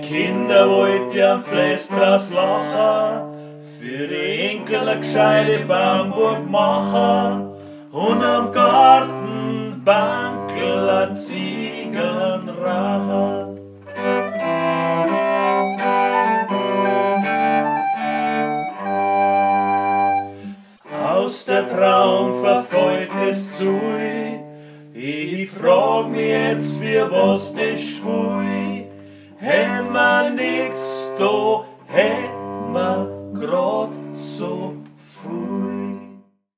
Kinder wollt ihr am Flästras lachen, für die Enkel eine gescheite Bamburg machen und am Gartenbankel a Ziegenrache. Aus der Traum verfolgt es zu. Ich frag mich jetzt, für was das spui. Hätt ma nix, da hätt ma grad